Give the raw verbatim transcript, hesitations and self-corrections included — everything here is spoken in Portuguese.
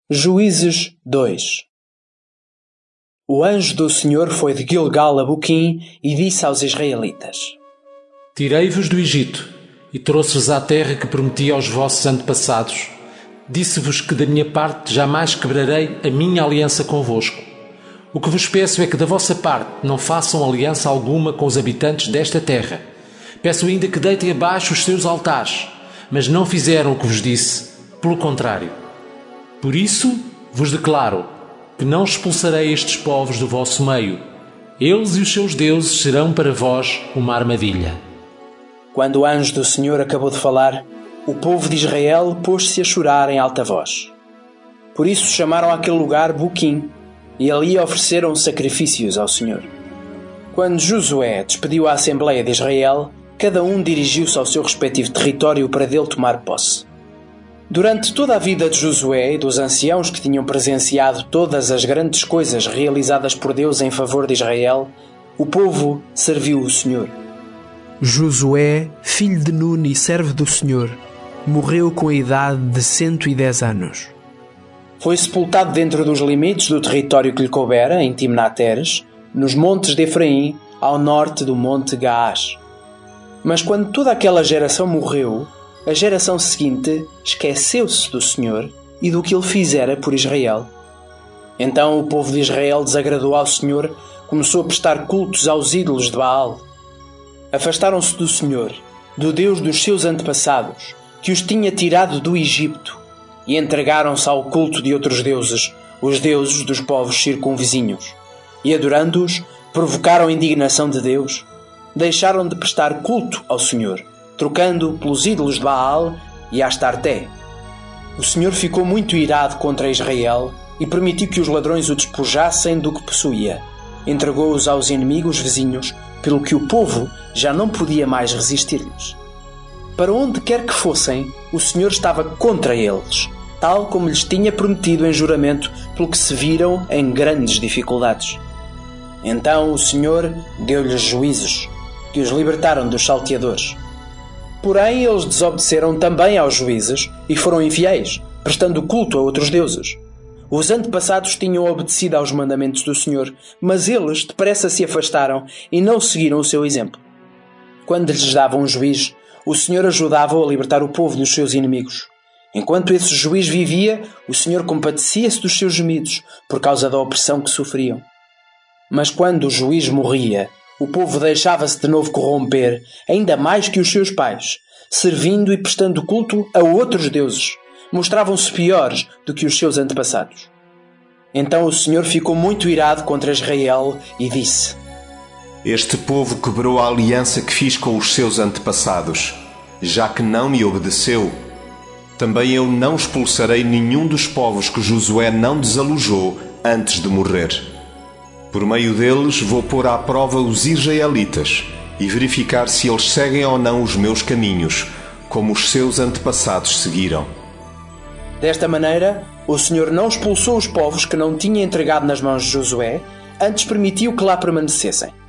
Juízes dois. O anjo do Senhor foi de Gilgal a Boquim e disse aos israelitas: Tirei-vos do Egito e trouxe-vos à terra que prometi aos vossos antepassados. Disse-vos que da minha parte jamais quebrarei a minha aliança convosco. O que vos peço é que da vossa parte não façam aliança alguma com os habitantes desta terra. Peço ainda que deitem abaixo os seus altares, mas não fizeram o que vos disse, pelo contrário. Por isso vos declaro que não expulsarei estes povos do vosso meio. Eles e os seus deuses serão para vós uma armadilha. Quando o anjo do Senhor acabou de falar, o povo de Israel pôs-se a chorar em alta voz. Por isso chamaram aquele lugar Boquim, e ali ofereceram sacrifícios ao Senhor. Quando Josué despediu a Assembleia de Israel, cada um dirigiu-se ao seu respectivo território para dele tomar posse. Durante toda a vida de Josué e dos anciãos que tinham presenciado todas as grandes coisas realizadas por Deus em favor de Israel, o povo serviu o Senhor. Josué, filho de Nuni e servo do Senhor, morreu com a idade de cento e dez anos. Foi sepultado dentro dos limites do território que lhe coubera, em Timnat-Heres, nos montes de Efraim, ao norte do monte Gaás. Mas quando toda aquela geração morreu, a geração seguinte esqueceu-se do Senhor e do que ele fizera por Israel. Então o povo de Israel desagradou ao Senhor, começou a prestar cultos aos ídolos de Baal. Afastaram-se do Senhor, do Deus dos seus antepassados, que os tinha tirado do Egito, e entregaram-se ao culto de outros deuses, os deuses dos povos circunvizinhos. E adorando-os, provocaram a indignação de Deus, deixaram de prestar culto ao Senhor, trocando pelos ídolos de Baal e Astarté. O Senhor ficou muito irado contra Israel e permitiu que os ladrões o despojassem do que possuía. Entregou-os aos inimigos vizinhos, pelo que o povo já não podia mais resistir-lhes. Para onde quer que fossem, o Senhor estava contra eles, tal como lhes tinha prometido em juramento, pelo que se viram em grandes dificuldades. Então o Senhor deu-lhes juízos, que os libertaram dos salteadores. Porém, eles desobedeceram também aos juízes e foram infiéis, prestando culto a outros deuses. Os antepassados tinham obedecido aos mandamentos do Senhor, mas eles depressa se afastaram e não seguiram o seu exemplo. Quando lhes dava um juiz, o Senhor ajudava-o a libertar o povo dos seus inimigos. Enquanto esse juiz vivia, o Senhor compadecia-se dos seus gemidos, por causa da opressão que sofriam. Mas quando o juiz morria, o povo deixava-se de novo corromper, ainda mais que os seus pais, servindo e prestando culto a outros deuses. Mostravam-se piores do que os seus antepassados. Então o Senhor ficou muito irado contra Israel e disse: Este povo quebrou a aliança que fiz com os seus antepassados, já que não me obedeceu. Também eu não expulsarei nenhum dos povos que Josué não desalojou antes de morrer. Por meio deles vou pôr à prova os israelitas e verificar se eles seguem ou não os meus caminhos, como os seus antepassados seguiram. Desta maneira, o Senhor não expulsou os povos que não tinha entregado nas mãos de Josué, antes permitiu que lá permanecessem.